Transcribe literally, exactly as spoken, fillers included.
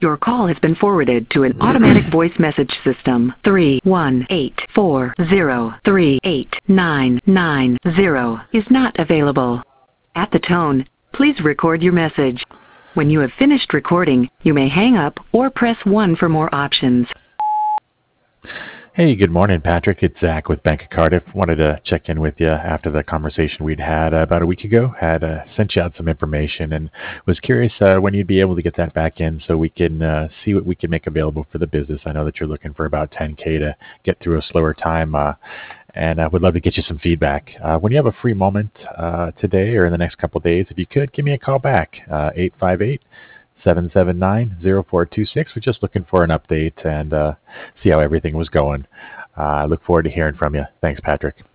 Your call has been forwarded to an automatic voice message system. three one eight four zero three eight nine nine zero is not available. At the tone, please record your message. When you have finished recording, you may hang up or press one for more options. Hey, good morning, Patrick. It's Zach with Bank of Cardiff. Wanted to check in with you after the conversation we'd had uh, about a week ago. Had uh, sent you out some information and was curious uh, when you'd be able to get that back in so we can uh, see what we can make available for the business. I know that you're looking for about ten K to get through a slower time, uh, and I would love to get you some feedback. Uh, when you have a free moment uh, today or in the next couple of days, if you could, give me a call back, uh, eight five eight, seven seven nine, zero four two six. We're just looking for an update and uh, see how everything was going. I uh, look forward to hearing from you. Thanks, Patrick.